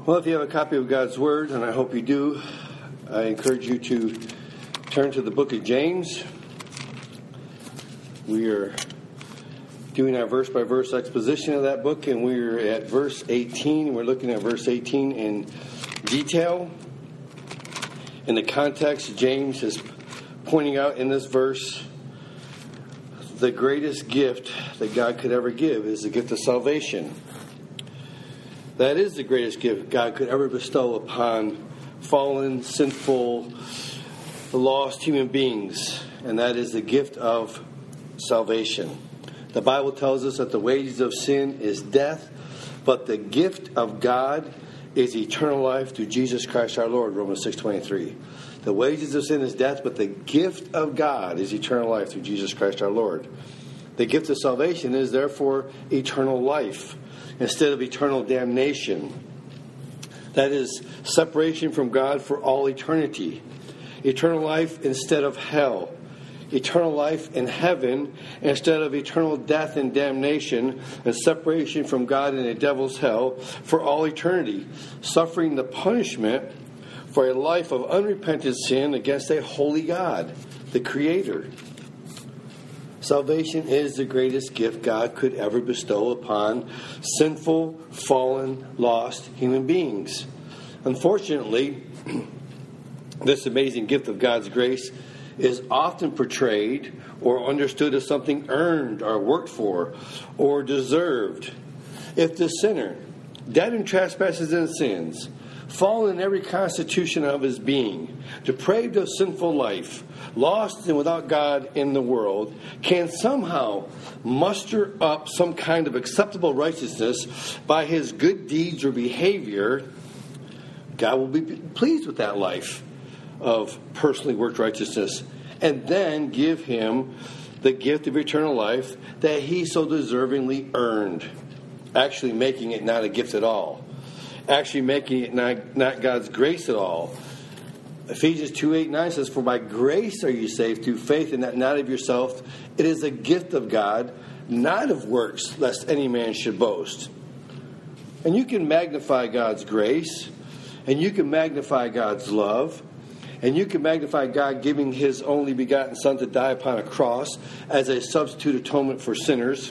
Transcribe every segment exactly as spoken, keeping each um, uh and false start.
Well, if you have a copy of God's Word, and I hope you do, I encourage you to turn to the book of James. We are doing our verse-by-verse exposition of that book, and we're at verse eighteen. We're looking at verse eighteen in detail. In the context, James is pointing out in this verse the greatest gift that God could ever give is the gift of salvation. That is the greatest gift God could ever bestow upon fallen, sinful, lost human beings, and that is the gift of salvation. The Bible tells us that the wages of sin is death, but the gift of God is eternal life through Jesus Christ our Lord, Romans six twenty-three. The wages of sin is death, but the gift of God is eternal life through Jesus Christ our Lord. The gift of salvation is therefore eternal life instead of eternal damnation. That is separation from God for all eternity. Eternal life instead of hell. Eternal life in heaven instead of eternal death and damnation and separation from God in a devil's hell for all eternity. Suffering the punishment for a life of unrepentant sin against a holy God, the Creator. Salvation is the greatest gift God could ever bestow upon sinful, fallen, lost human beings. Unfortunately, this amazing gift of God's grace is often portrayed or understood as something earned or worked for or deserved. If the sinner, dead in trespasses and sins, fallen in every constitution of his being, depraved of sinful life, lost and without God in the world, can somehow muster up some kind of acceptable righteousness by his good deeds or behavior, God will be pleased with that life of personally worked righteousness and then give him the gift of eternal life that he so deservingly earned, actually making it not a gift at all. Actually making it not, not God's grace at all. Ephesians two, eight, nine says, "For by grace are you saved through faith, and that not of yourself. It is a gift of God, not of works, lest any man should boast." And you can magnify God's grace, and you can magnify God's love, and you can magnify God giving His only begotten Son to die upon a cross as a substitute atonement for sinners.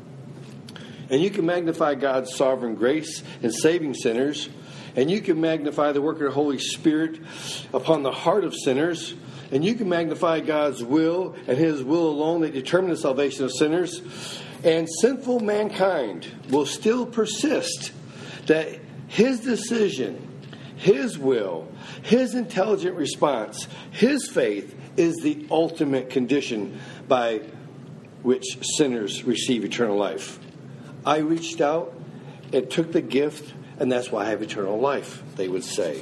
And you can magnify God's sovereign grace in saving sinners. And you can magnify the work of the Holy Spirit upon the heart of sinners. And you can magnify God's will and His will alone that determine the salvation of sinners. And sinful mankind will still persist that His decision, His will, His intelligent response, His faith is the ultimate condition by which sinners receive eternal life. I reached out and took the gift, and that's why I have eternal life, they would say.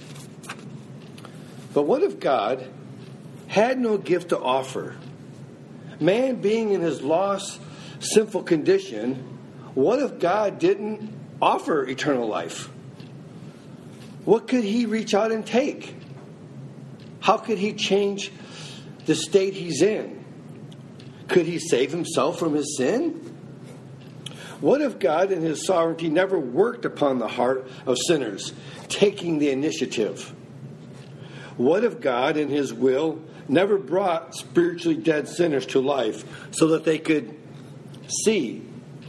But what if God had no gift to offer? Man being in his lost, sinful condition, what if God didn't offer eternal life? What could He reach out and take? How could He change the state he's in? Could He save himself from his sin? What if God in His sovereignty never worked upon the heart of sinners, taking the initiative? What if God in His will never brought spiritually dead sinners to life so that they could see,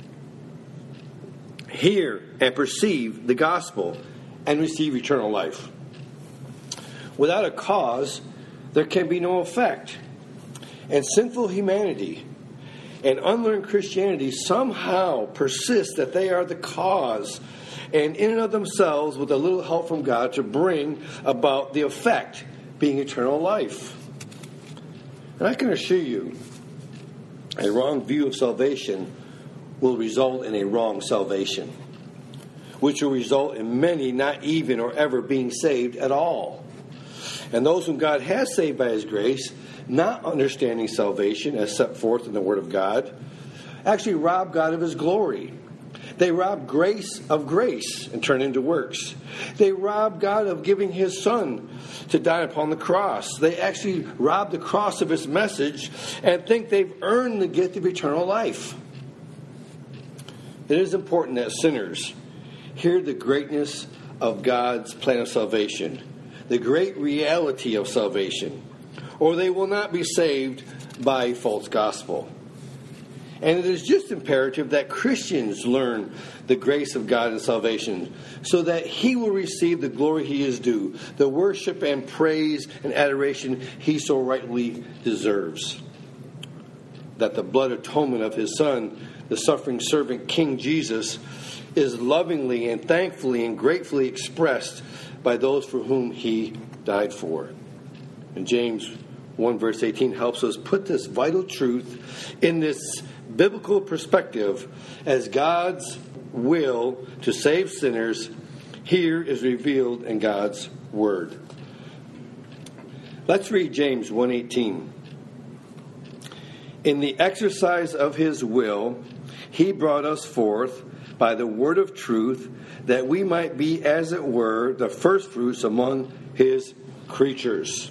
hear, and perceive the gospel and receive eternal life? Without a cause, there can be no effect. And sinful humanity and unlearned Christianity somehow persist that they are the cause, and in and of themselves, with a little help from God, to bring about the effect, being eternal life. And I can assure you, a wrong view of salvation will result in a wrong salvation, which will result in many not even or ever being saved at all. And those whom God has saved by His grace, not understanding salvation as set forth in the Word of God, actually rob God of His glory. They rob grace of grace and turn into works. They rob God of giving His Son to die upon the cross. They actually rob the cross of its message and think they've earned the gift of eternal life. It is important that sinners hear the greatness of God's plan of salvation, the great reality of salvation, or they will not be saved by a false gospel. And it is just imperative that Christians learn the grace of God and salvation so that He will receive the glory He is due, the worship and praise and adoration He so rightly deserves. That the blood atonement of His Son, the suffering servant King Jesus, is lovingly and thankfully and gratefully expressed by those for whom He died for. And James one verse eighteen helps us put this vital truth in this biblical perspective as God's will to save sinners here is revealed in God's Word. Let's read James one eighteen. In the exercise of His will, He brought us forth by the word of truth, that we might be, as it were, the firstfruits among His creatures.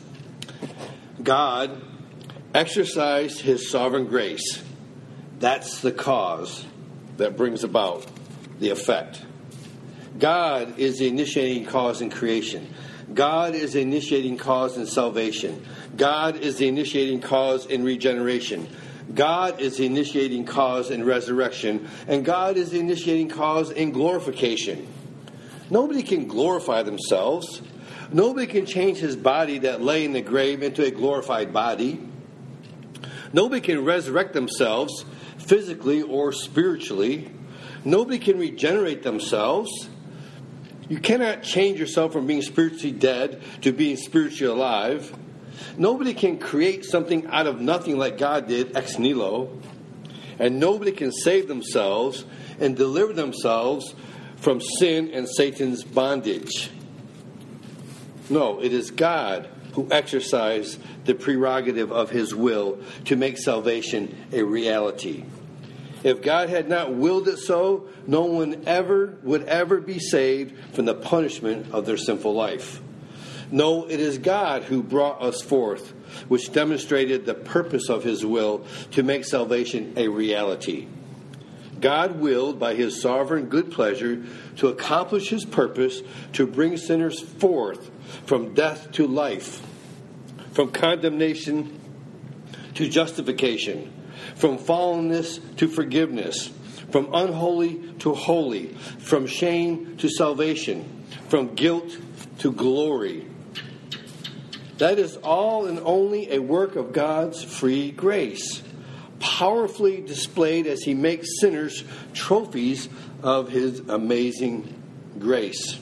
God exercised His sovereign grace. That's the cause that brings about the effect. God is the initiating cause in creation. God is the initiating cause in salvation. God is the initiating cause in regeneration. God is the initiating cause in resurrection. And God is the initiating cause in glorification. Nobody can glorify themselves. Nobody can change his body that lay in the grave into a glorified body. Nobody can resurrect themselves physically or spiritually. Nobody can regenerate themselves. You cannot change yourself from being spiritually dead to being spiritually alive. Nobody can create something out of nothing like God did, ex nihilo. And nobody can save themselves and deliver themselves from sin and Satan's bondage. No, it is God who exercised the prerogative of His will to make salvation a reality. If God had not willed it so, no one ever would ever be saved from the punishment of their sinful life. No, it is God who brought us forth, which demonstrated the purpose of His will to make salvation a reality. God willed by His sovereign good pleasure to accomplish His purpose to bring sinners forth from death to life, from condemnation to justification, from fallenness to forgiveness, from unholy to holy, from shame to salvation, from guilt to glory. That is all and only a work of God's free grace, powerfully displayed as He makes sinners trophies of His amazing grace.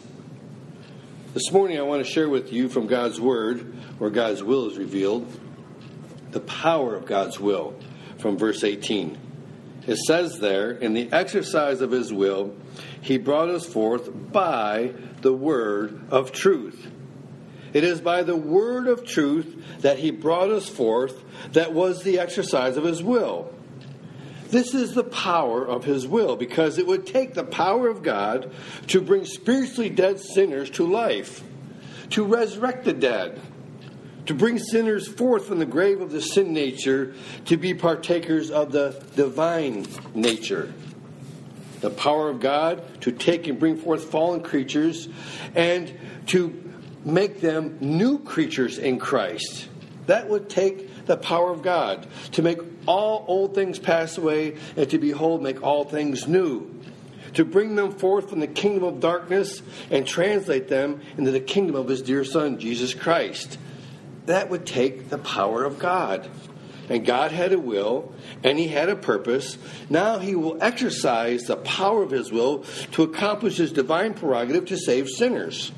This morning I want to share with you from God's Word, where God's will is revealed, the power of God's will from verse eighteen. It says there, in the exercise of His will, He brought us forth by the word of truth. It is by the word of truth that He brought us forth that was the exercise of His will. This is the power of His will, because it would take the power of God to bring spiritually dead sinners to life, to resurrect the dead, to bring sinners forth from the grave of the sin nature to be partakers of the divine nature. The power of God to take and bring forth fallen creatures and to make them new creatures in Christ. That would take the power of God to make all old things pass away and to behold, make all things new. To bring them forth from the kingdom of darkness and translate them into the kingdom of His dear Son, Jesus Christ. That would take the power of God. And God had a will, and He had a purpose. Now He will exercise the power of His will to accomplish His divine prerogative to save sinners.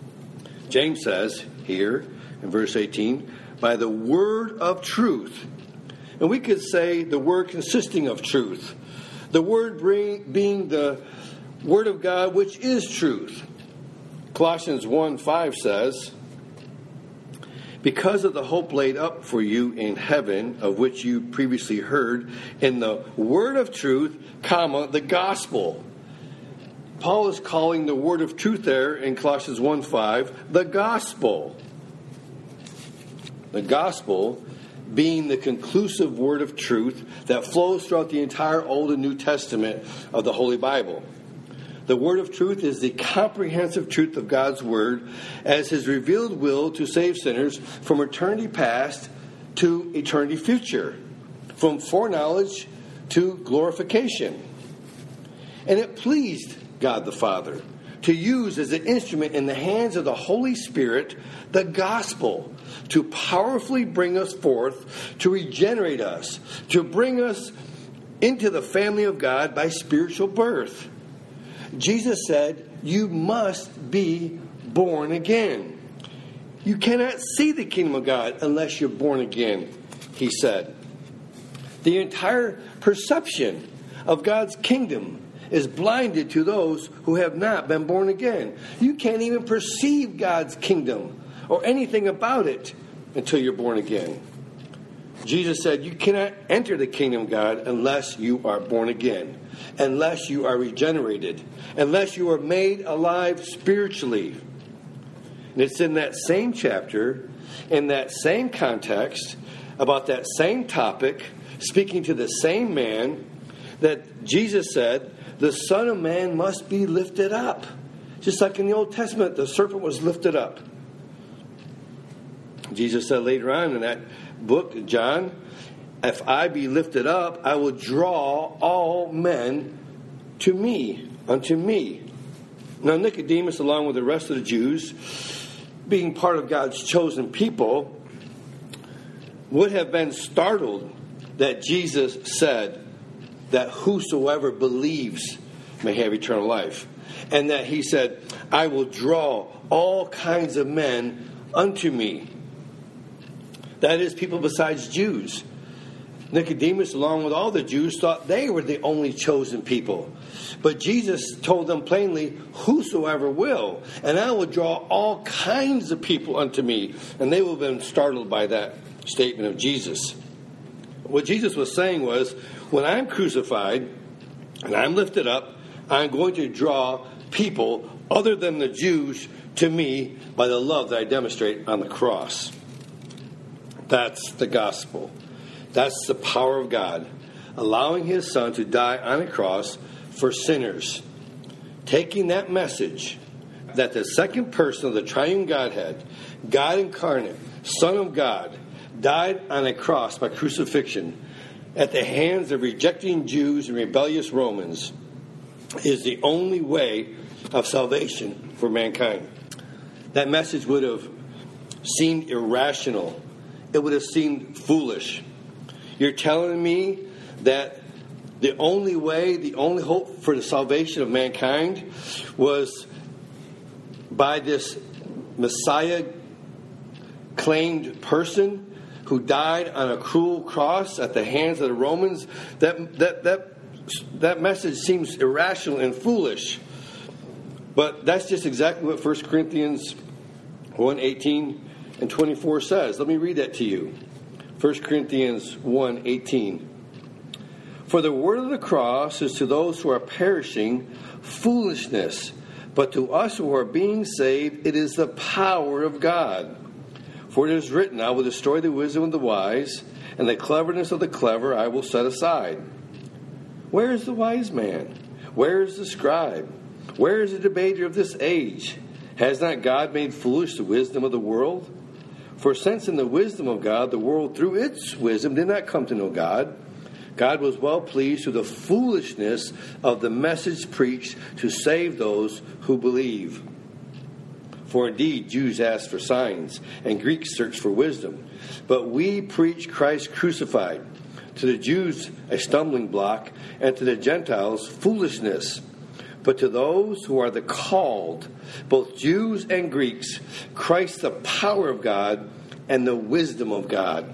James says here in verse eighteen, by the word of truth. And we could say the word consisting of truth. The word bring, being the word of God, which is truth. Colossians one five says, because of the hope laid up for you in heaven, of which you previously heard, in the word of truth, comma, the gospel. Paul is calling the word of truth there in Colossians one five the gospel. The gospel being the conclusive word of truth that flows throughout the entire Old and New Testament of the Holy Bible. The word of truth is the comprehensive truth of God's word as his revealed will to save sinners from eternity past to eternity future, from foreknowledge to glorification. And it pleased God the Father to use as an instrument in the hands of the Holy Spirit the gospel to powerfully bring us forth, to regenerate us, to bring us into the family of God by spiritual birth. Jesus said, you must be born again. You cannot see the kingdom of God unless you're born again, he said. The entire perception of God's kingdom is blinded to those who have not been born again. You can't even perceive God's kingdom or anything about it until you're born again. Jesus said you cannot enter the kingdom of God unless you are born again, unless you are regenerated, unless you are made alive spiritually. And it's in that same chapter, in that same context, about that same topic, speaking to the same man, that Jesus said, the Son of Man must be lifted up. Just like in the Old Testament, the serpent was lifted up. Jesus said later on in that book, John, if I be lifted up, I will draw all men to me, unto me. Now Nicodemus, along with the rest of the Jews, being part of God's chosen people, would have been startled that Jesus said that whosoever believes may have eternal life. And that he said, I will draw all kinds of men unto me. That is, people besides Jews. Nicodemus, along with all the Jews, thought they were the only chosen people. But Jesus told them plainly, whosoever will, and I will draw all kinds of people unto me. And they will have been startled by that statement of Jesus. What Jesus was saying was, when I'm crucified and I'm lifted up, I'm going to draw people other than the Jews to me by the love that I demonstrate on the cross. That's the gospel. That's the power of God, allowing his Son to die on a cross for sinners. Taking that message that the second person of the triune Godhead, God incarnate, Son of God, died on a cross by crucifixion at the hands of rejecting Jews and rebellious Romans is the only way of salvation for mankind. That message would have seemed irrational. It would have seemed foolish. You're telling me that the only way, the only hope for the salvation of mankind was by this Messiah-claimed person who died on a cruel cross at the hands of the Romans? That that that that message seems irrational and foolish. But that's just exactly what First Corinthians one eighteen and twenty-four says. Let me read that to you. First Corinthians one eighteen. For the word of the cross is to those who are perishing foolishness, but to us who are being saved it is the power of God. For it is written, I will destroy the wisdom of the wise, and the cleverness of the clever I will set aside. Where is the wise man? Where is the scribe? Where is the debater of this age? Has not God made foolish the wisdom of the world? For since in the wisdom of God, the world through its wisdom did not come to know God, God was well pleased through the foolishness of the message preached to save those who believe. For indeed, Jews ask for signs, and Greeks search for wisdom. But we preach Christ crucified, to the Jews a stumbling block, and to the Gentiles foolishness. But to those who are the called, both Jews and Greeks, Christ the power of God and the wisdom of God.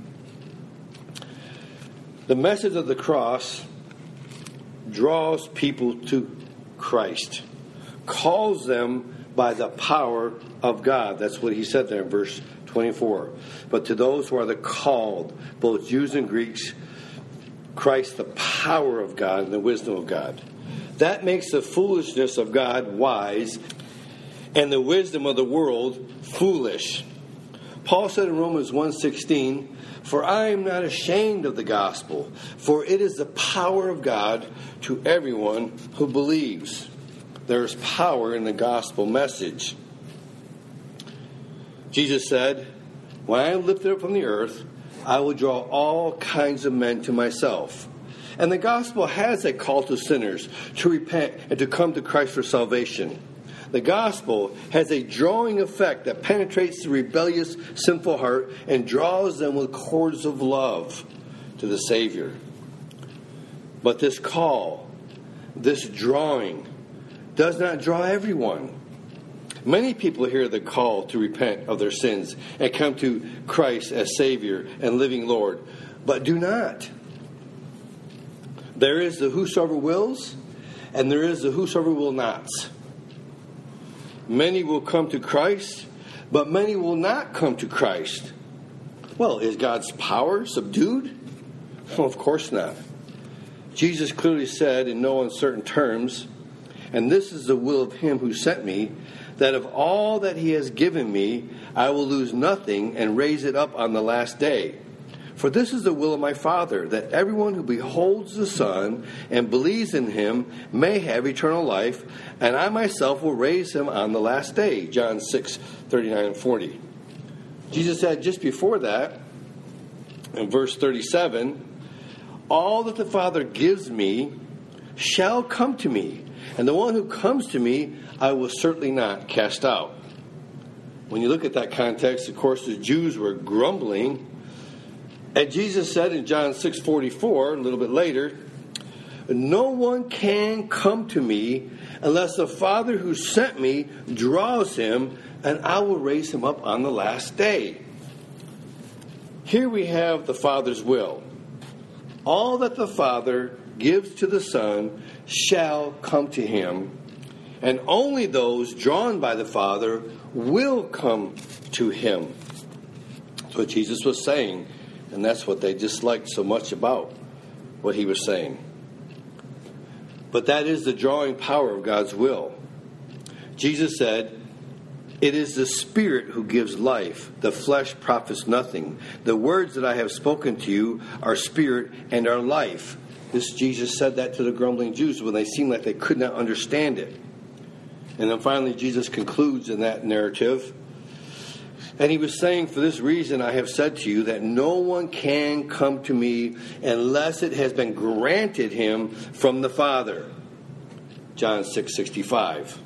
The message of the cross draws people to Christ, calls them by the power of God. That's what he said there in verse twenty-four. But to those who are the called, both Jews and Greeks, Christ the power of God and the wisdom of God. That makes the foolishness of God wise and the wisdom of the world foolish. Paul said in Romans one sixteen, for I am not ashamed of the gospel, for it is the power of God to everyone who believes. There's power in the gospel message. Jesus said, when I am lifted up from the earth, I will draw all kinds of men to myself. And the gospel has a call to sinners to repent and to come to Christ for salvation. The gospel has a drawing effect that penetrates the rebellious, sinful heart and draws them with cords of love to the Savior. But this call, this drawing, does not draw everyone. Many people hear the call to repent of their sins and come to Christ as Savior and living Lord, but do not. There is the whosoever wills, and there is the whosoever will nots. Many will come to Christ, but many will not come to Christ. Well, is God's power subdued? Well, of course not. Jesus clearly said in no uncertain terms, and this is the will of him who sent me, that of all that he has given me, I will lose nothing and raise it up on the last day. For this is the will of my Father, that everyone who beholds the Son and believes in him may have eternal life, and I myself will raise him on the last day. John six, thirty-nine and forty. Jesus said just before that, in verse thirty-seven, all that the Father gives me shall come to me, and the one who comes to me I will certainly not cast out. When you look at that context, of course, the Jews were grumbling. And Jesus said in John six forty-four, a little bit later, no one can come to me unless the Father who sent me draws him, and I will raise him up on the last day. Here we have the Father's will. All that the Father gives to the Son shall come to him, and only those drawn by the Father will come to him. That's what Jesus was saying. And that's what they disliked so much about what he was saying. But that is the drawing power of God's will. Jesus said, it is the Spirit who gives life. The flesh profits nothing. The words that I have spoken to you are spirit and are life. This Jesus said that to the grumbling Jews when they seemed like they could not understand it. And then finally Jesus concludes in that narrative. And he was saying, for this reason I have said to you that no one can come to me unless it has been granted him from the Father. John six sixty-five.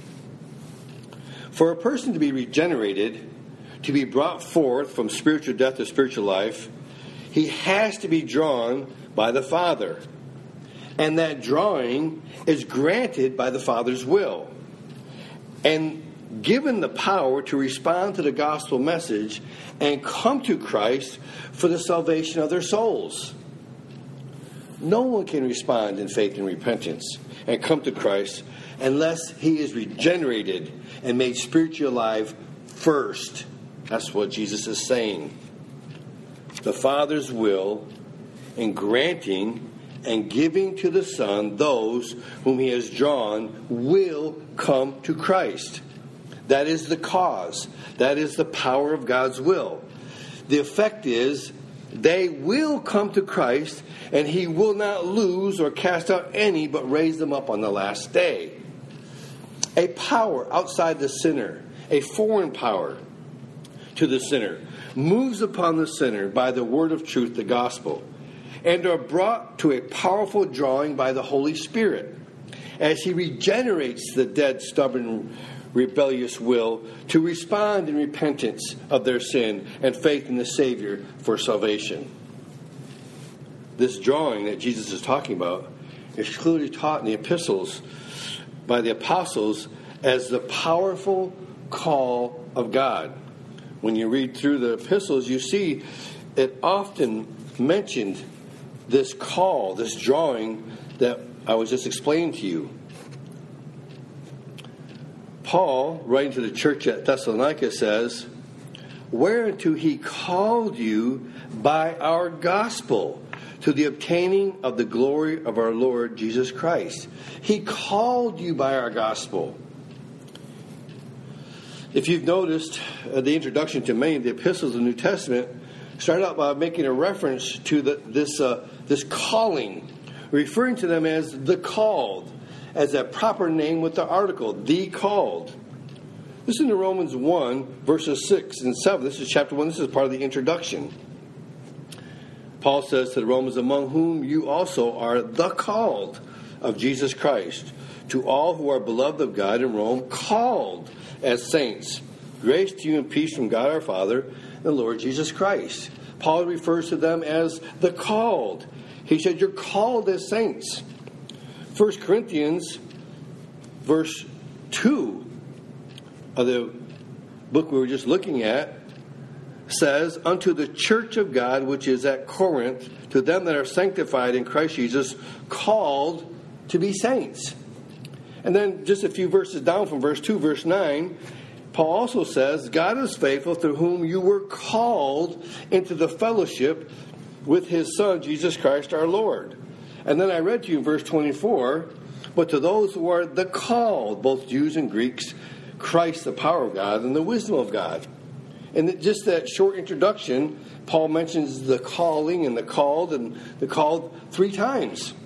For a person to be regenerated, to be brought forth from spiritual death to spiritual life, he has to be drawn by the Father. And that drawing is granted by the Father's will. And given the power to respond to the gospel message and come to Christ for the salvation of their souls. No one can respond in faith and repentance and come to Christ unless he is regenerated and made spiritually alive first. That's what Jesus is saying. The Father's will in granting and giving to the Son those whom he has drawn will come to Christ. That is the cause. That is the power of God's will. The effect is they will come to Christ, and he will not lose or cast out any, but raise them up on the last day. A power outside the sinner, a foreign power to the sinner, moves upon the sinner by the word of truth, the gospel, and are brought to a powerful drawing by the Holy Spirit as he regenerates the dead, stubborn, rebellious will to respond in repentance of their sin and faith in the Savior for salvation. This drawing that Jesus is talking about is clearly taught in the epistles by the apostles as the powerful call of God. When you read through the epistles, you see it often mentioned this call, this drawing that I was just explaining to you. Paul, writing to the church at Thessalonica, says, whereunto he called you by our gospel to the obtaining of the glory of our Lord Jesus Christ. He called you by our gospel. If you've noticed, uh, the introduction to many of the epistles of the New Testament started out by making a reference to the, this uh, this calling, referring to them as the called, as a proper name with the article, the called. Listen to Romans one, verses six and seven. This is chapter one. This is part of the introduction. Paul says to the Romans, among whom you also are the called of Jesus Christ, to all who are beloved of God in Rome, called as saints. Grace to you and peace from God our Father and the Lord Jesus Christ. Paul refers to them as the called. He said, you're called as saints. First Corinthians, verse two of the book we were just looking at, says, unto the church of God which is at Corinth, to them that are sanctified in Christ Jesus, called to be saints. And then just a few verses down from verse two, verse nine, Paul also says, God is faithful, through whom you were called into the fellowship with his Son, Jesus Christ our Lord. And then I read to you in verse twenty-four, but to those who are the called, both Jews and Greeks, Christ the power of God and the wisdom of God. And just that short introduction, Paul mentions the calling and the called and the called three times.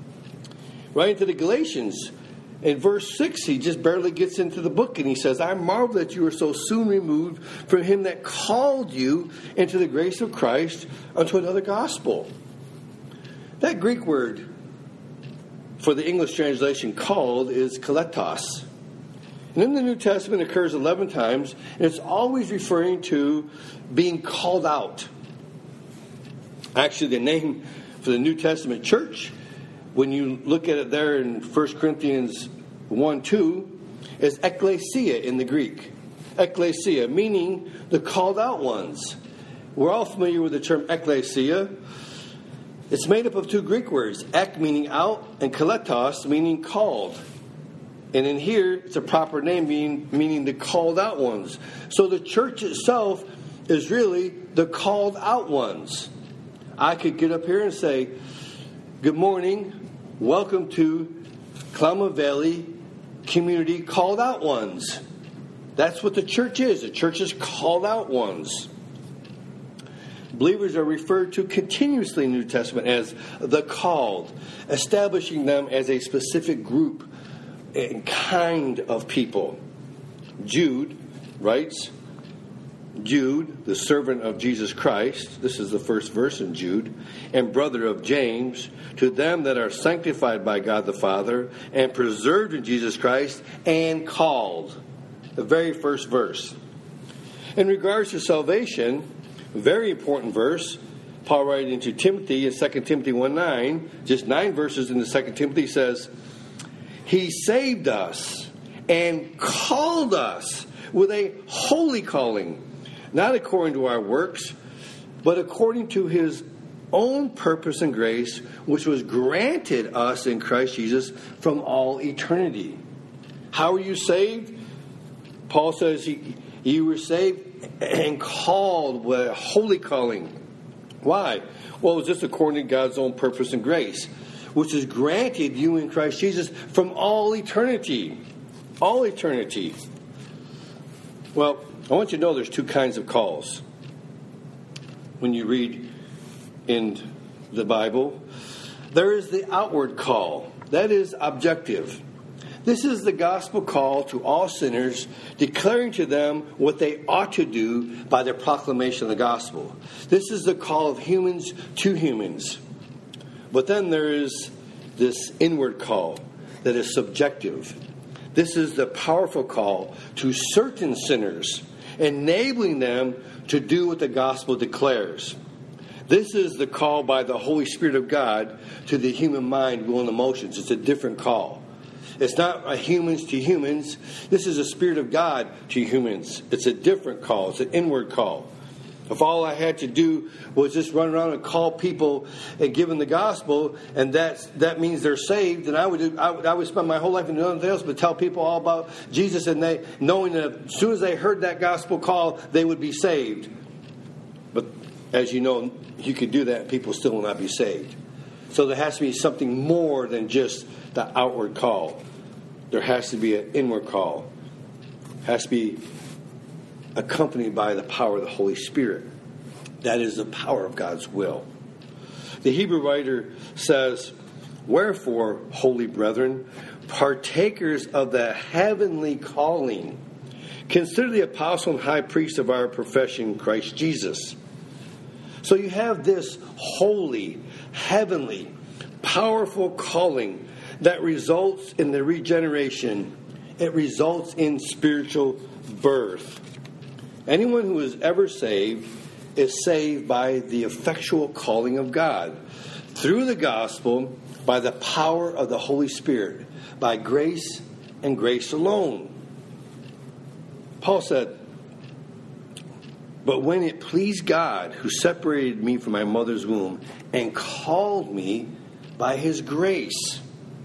Right into the Galatians, in verse six, he just barely gets into the book and he says, I marvel that you are so soon removed from him that called you into the grace of Christ unto another gospel. That Greek word for the English translation called is kaletos. And in the New Testament it occurs eleven times, and it's always referring to being called out. Actually, the name for the New Testament church, when you look at it there in First Corinthians one two, is ekklesia in the Greek. Ekklesia, meaning the called out ones. We're all familiar with the term ekklesia. It's made up of two Greek words, ek meaning out, and kaletos meaning called. And in here, it's a proper name, meaning, meaning the called out ones. So the church itself is really the called out ones. I could get up here and say, good morning, welcome to Klamath Valley Community Called Out Ones. That's what the church is. The church is called out ones. Believers are referred to continuously in the New Testament as the called, establishing them as a specific group and kind of people. Jude writes, Jude, the servant of Jesus Christ, this is the first verse in Jude, and brother of James, to them that are sanctified by God the Father, and preserved in Jesus Christ, and called. The very first verse. In regards to salvation, a very important verse, Paul writing to Timothy in Second Timothy one nine, just nine verses in the Second Timothy says, He saved us and called us with a holy calling, not according to our works, but according to his own purpose and grace, which was granted us in Christ Jesus from all eternity. How are you saved? Paul says he, you were saved and called with a holy calling. Why? Well, it was just according to God's own purpose and grace, which is granted you in Christ Jesus from all eternity. All eternity. Well, I want you to know there's two kinds of calls. When you read in the Bible, there is the outward call. That is objective. This is the gospel call to all sinners, declaring to them what they ought to do by their proclamation of the gospel. This is the call of humans to humans. But then there is this inward call that is subjective. This is the powerful call to certain sinners, enabling them to do what the gospel declares. This is the call by the Holy Spirit of God to the human mind, will, and emotions. It's a different call. It's not a humans to humans. This is a Spirit of God to humans. It's a different call. It's an inward call. If all I had to do was just run around and call people and give them the gospel, and that that means they're saved, then I would, do, I would I would spend my whole life doing nothing else but tell people all about Jesus, and they knowing that as soon as they heard that gospel call, they would be saved. But as you know, you could do that, and people still will not be saved. So there has to be something more than just the outward call. There has to be an inward call. It has to be accompanied by the power of the Holy Spirit. That is the power of God's will. The Hebrew writer says, Wherefore, holy brethren, partakers of the heavenly calling. Consider the apostle and high priest of our profession, Christ Jesus. So you have this holy, heavenly, powerful calling that results in the regeneration. It results in spiritual birth. Anyone who is ever saved is saved by the effectual calling of God, through the gospel, by the power of the Holy Spirit, by grace and grace alone. Paul said, "But when it pleased God, who separated me from my mother's womb and called me by his grace."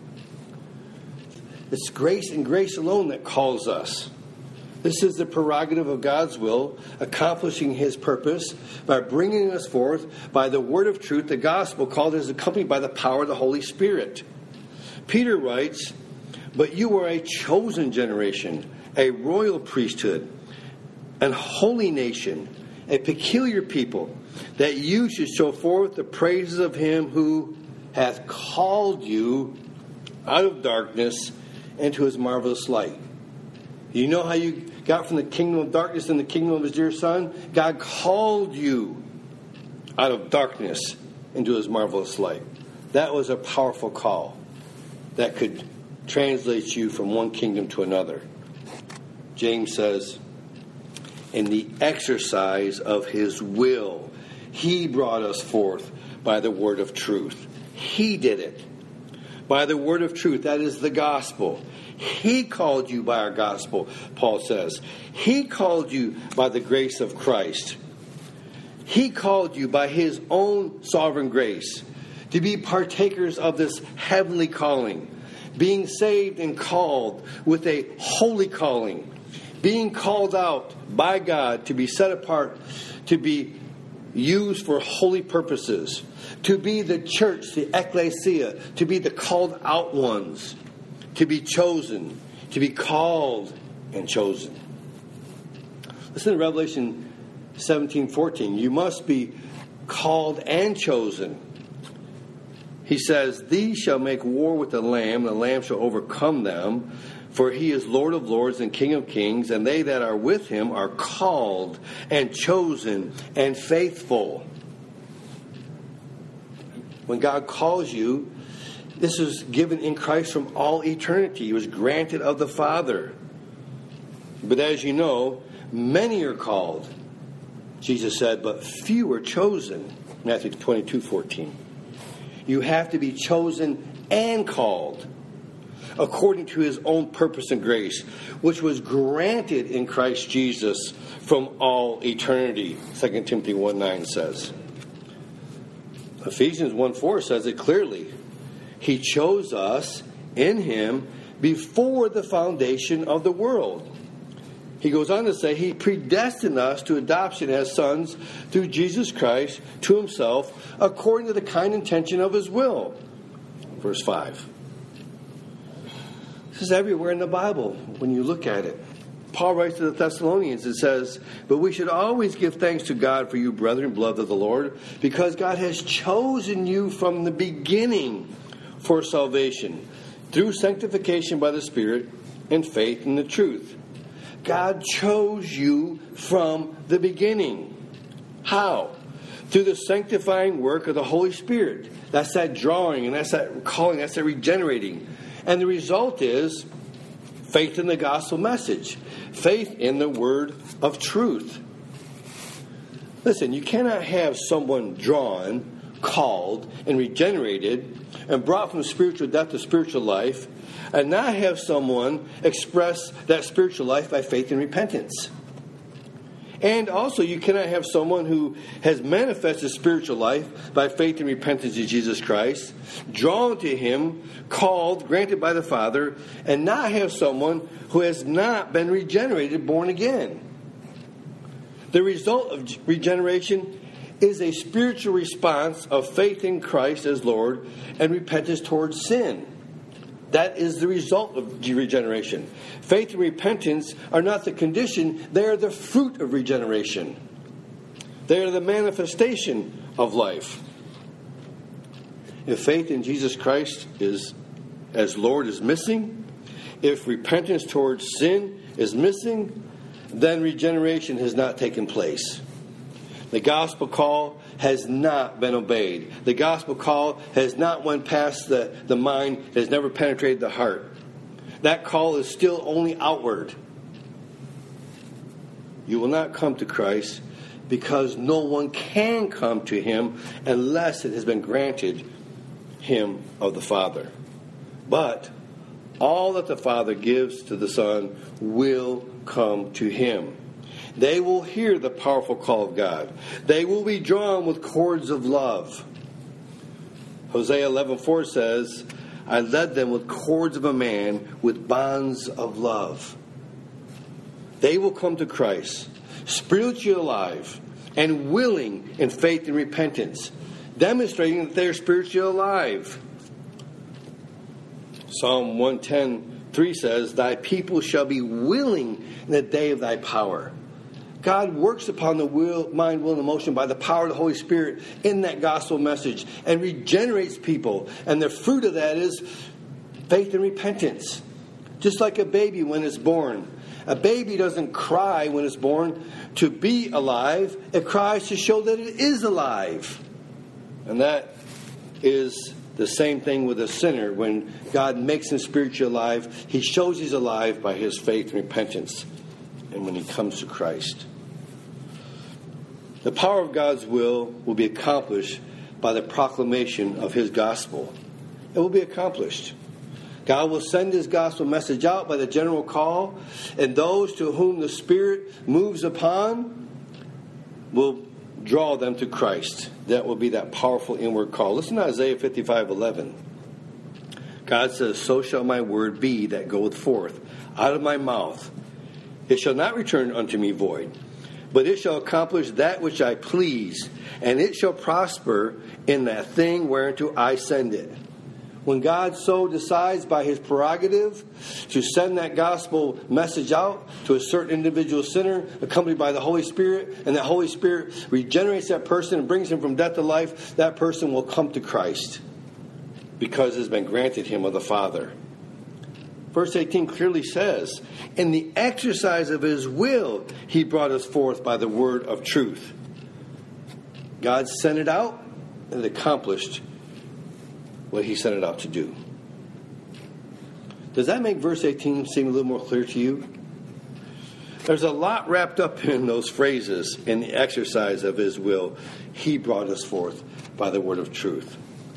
It's grace and grace alone that calls us. This is the prerogative of God's will, accomplishing his purpose by bringing us forth by the word of truth, the gospel, called is accompanied by the power of the Holy Spirit. Peter writes, "But you are a chosen generation, a royal priesthood, an holy nation, a peculiar people, that you should show forth the praises of him who hath called you out of darkness into his marvelous light." You know how you got from the kingdom of darkness and the kingdom of his dear Son? God called you out of darkness into his marvelous light. That was a powerful call that could translate you from one kingdom to another. James says, "In the exercise of his will, he brought us forth by the word of truth." He did it. By the word of truth, that is the gospel. He called you by our gospel, Paul says. He called you by the grace of Christ. He called you by his own sovereign grace to be partakers of this heavenly calling, being saved and called with a holy calling, being called out by God to be set apart, to be used for holy purposes, to be the church, the ecclesia, to be the called out ones, to be chosen, to be called and chosen. Listen to Revelation seventeen fourteen. You must be called and chosen. He says, "These shall make war with the Lamb, and the Lamb shall overcome them. For he is Lord of lords and King of kings, and they that are with him are called and chosen and faithful." When God calls you, this is given in Christ from all eternity. It was granted of the Father. But as you know, many are called. Jesus said, but few are chosen. Matthew twenty-two fourteen. You have to be chosen and called according to his own purpose and grace, which was granted in Christ Jesus from all eternity. Second Timothy one nine says. Ephesians one four says it clearly. He chose us in him before the foundation of the world. He goes on to say he predestined us to adoption as sons through Jesus Christ to himself according to the kind intention of his will. Verse five. This is everywhere in the Bible when you look at it. Paul writes to the Thessalonians, it says, "But we should always give thanks to God for you, brethren, beloved of the Lord, because God has chosen you from the beginning for salvation, through sanctification by the Spirit and faith in the truth." God chose you from the beginning. How? Through the sanctifying work of the Holy Spirit. That's that drawing, and that's that calling, that's that regenerating. And the result is faith in the gospel message. Faith in the word of truth. Listen, you cannot have someone drawn, called, and regenerated, and brought from spiritual death to spiritual life, and not have someone express that spiritual life by faith and repentance. And also, you cannot have someone who has manifested spiritual life by faith and repentance in Jesus Christ, drawn to him, called, granted by the Father, and not have someone who has not been regenerated, born again. The result of regeneration is a spiritual response of faith in Christ as Lord and repentance towards sin. That is the result of regeneration. Faith and repentance are not the condition, they are the fruit of regeneration. They are the manifestation of life. If faith in Jesus Christ is as Lord is missing, if repentance towards sin is missing, then regeneration has not taken place. The gospel call has not been obeyed. The gospel call has not went past the, the mind, has never penetrated the heart. That call is still only outward. You will not come to Christ because no one can come to him unless it has been granted him of the Father. But all that the Father gives to the Son will come to him. They will hear the powerful call of God. They will be drawn with cords of love. Hosea eleven four says, I led them with cords of a man, with bonds of love. They will come to Christ, spiritually alive and willing in faith and repentance, demonstrating that they are spiritually alive. Psalm one ten three says, Thy people shall be willing in the day of thy power. God works upon the will, mind, will, and emotion by the power of the Holy Spirit in that gospel message and regenerates people. And the fruit of that is faith and repentance. Just like a baby when it's born. A baby doesn't cry when it's born to be alive. It cries to show that it is alive. And that is the same thing with a sinner. When God makes him spiritually alive, he shows he's alive by his faith and repentance. And when he comes to Christ. The power of God's will will be accomplished by the proclamation of his gospel. It will be accomplished. God will send his gospel message out by the general call, and those to whom the Spirit moves upon will draw them to Christ. That will be that powerful inward call. Listen to Isaiah fifty-five eleven. God says, So shall my word be that goeth forth out of my mouth. It shall not return unto me void, but it shall accomplish that which I please, and it shall prosper in that thing whereunto I send it. When God so decides by his prerogative to send that gospel message out to a certain individual sinner, accompanied by the Holy Spirit, and that Holy Spirit regenerates that person and brings him from death to life, that person will come to Christ because it has been granted him of the Father. Verse eighteen clearly says, In the exercise of his will, he brought us forth by the word of truth. God sent it out, and it accomplished what he sent it out to do. Does that make verse eighteen seem a little more clear to you? There's a lot wrapped up in those phrases. In the exercise of his will, he brought us forth by the word of truth.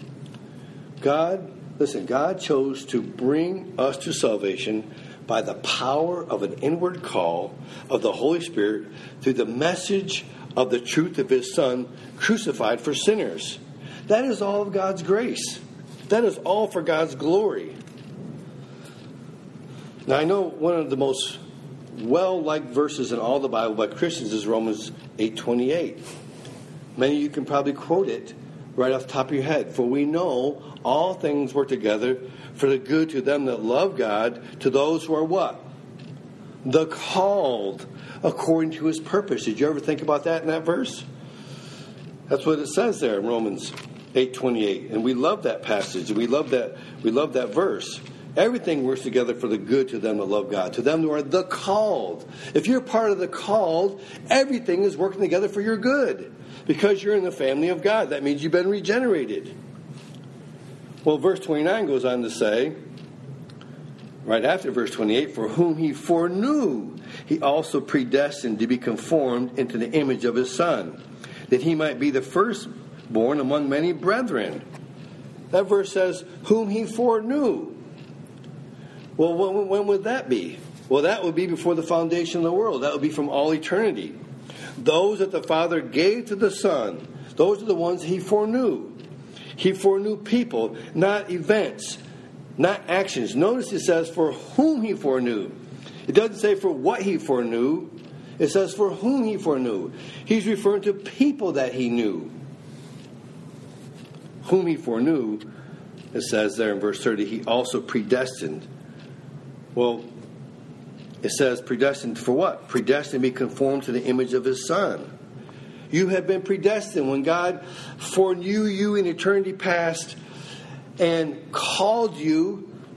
God, listen, God chose to bring us to salvation by the power of an inward call of the Holy Spirit through the message of the truth of his Son crucified for sinners. That is all of God's grace. That is all for God's glory. Now, I know one of the most well-liked verses in all the Bible by Christians is Romans eight twenty-eight. Many of you can probably quote it right off the top of your head. For we know all things work together for the good to them that love God, to those who are what? The called according to his purpose. Did you ever think about that in that verse? That's what it says there in Romans eight twenty-eight. And we love that passage. We love that, we love that verse. Everything works together for the good to them that love God, to them who are the called. If you're part of the called, everything is working together for your good because you're in the family of God. That means you've been regenerated. Well, verse twenty-nine goes on to say, right after verse twenty-eight, for whom he foreknew, he also predestined to be conformed into the image of his Son, that he might be the firstborn among many brethren. That verse says, whom he foreknew. Well, when, when would that be? Well, that would be before the foundation of the world. That would be from all eternity. Those that the Father gave to the Son, those are the ones he foreknew. He foreknew people, not events, not actions. Notice it says for whom he foreknew. It doesn't say for what he foreknew. It says for whom he foreknew. He's referring to people that he knew. Whom he foreknew, it says there in verse thirty, he also predestined. Well, it says predestined for what? Predestined to be conformed to the image of his Son. You have been predestined when God foreknew you in eternity past and called you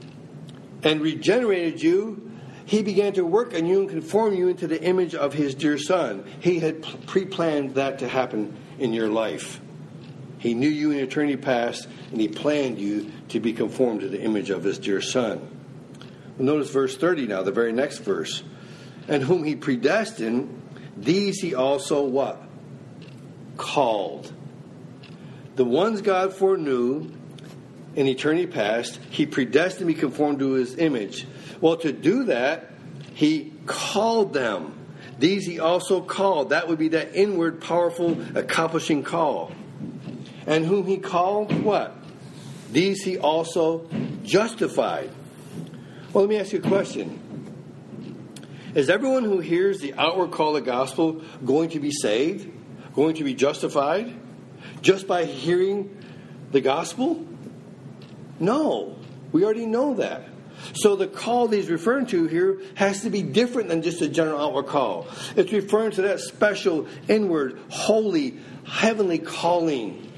and regenerated you, he began to work on you and conform you into the image of his dear Son. He had pre-planned that to happen in your life. He knew you in eternity past, and he planned you to be conformed to the image of his dear Son. Well, notice verse thirty now, the very next verse. And whom he predestined, these he also what? Called. The ones God foreknew in eternity past, he predestined to be conformed to his image. Well, to do that, he called them. These he also called. That would be that inward, powerful, accomplishing call. And whom he called, what? These he also justified. Well, let me ask you a question. Is everyone who hears the outward call of the gospel going to be saved? Going to be justified? Just by hearing the gospel? No. We already know that. So the call that he's referring to here has to be different than just a general outward call. It's referring to that special, inward, holy, heavenly calling.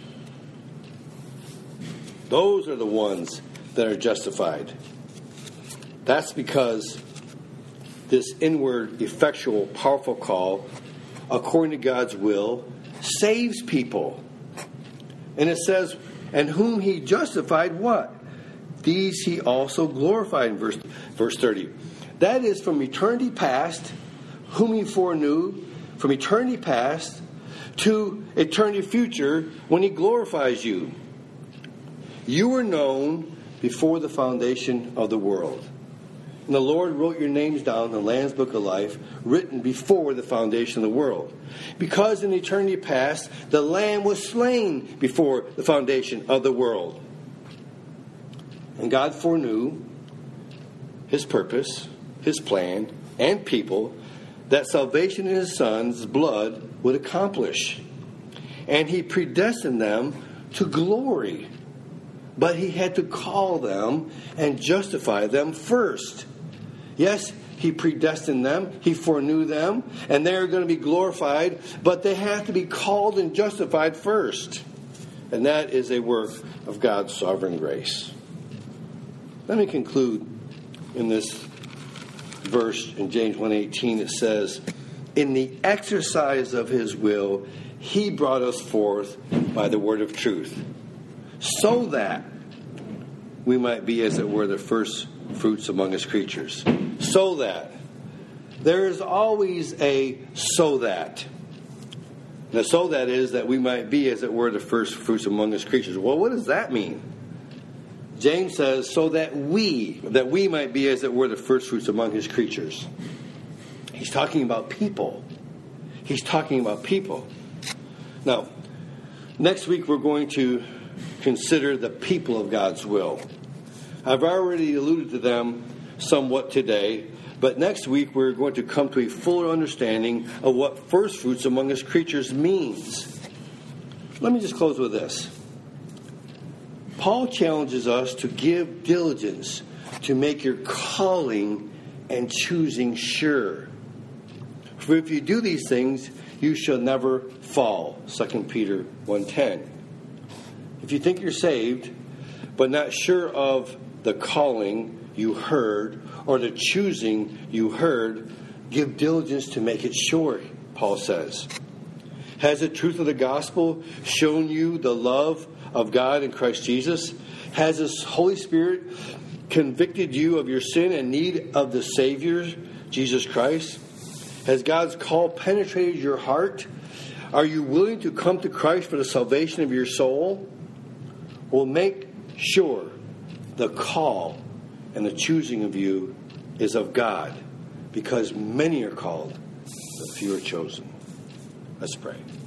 Those are the ones that are justified. That's because this inward, effectual, powerful call, according to God's will, saves people. And it says, and whom he justified, what? These he also glorified in verse, verse thirty. That is from eternity past, whom he foreknew, from eternity past to eternity future, when he glorifies you. You were known before the foundation of the world. And the Lord wrote your names down in the Lamb's Book of Life, written before the foundation of the world. Because in eternity past, the Lamb was slain before the foundation of the world. And God foreknew his purpose, his plan, and people that salvation in his Son's blood would accomplish. And he predestined them to glory. But he had to call them and justify them first. Yes, he predestined them, he foreknew them, and they're going to be glorified, but they have to be called and justified first. And that is a work of God's sovereign grace. Let me conclude in this verse in James one eighteen. It says, in the exercise of his will, he brought us forth by the word of truth, so that we might be, as it were, the first fruits among his creatures. So that. There is always a so that. The so that is that we might be, as it were, the first fruits among his creatures. Well, what does that mean? James says, so that we, that we might be, as it were, the first fruits among his creatures. He's talking about people. He's talking about people. Now, next week we're going to consider the people of God's will. I've already alluded to them somewhat today, but next week we're going to come to a fuller understanding of what first fruits among his creatures means. Let me just close with this. Paul challenges us to give diligence to make your calling and choosing sure. For if you do these things, you shall never fall. Second Peter one ten. If you think you're saved, but not sure of the calling you heard or the choosing you heard, give diligence to make it sure, Paul says. Has the truth of the gospel shown you the love of God in Christ Jesus? Has the Holy Spirit convicted you of your sin and need of the Savior, Jesus Christ? Has God's call penetrated your heart? Are you willing to come to Christ for the salvation of your soul? Well, make sure the call and the choosing of you is of God, because many are called, but few are chosen. Let's pray.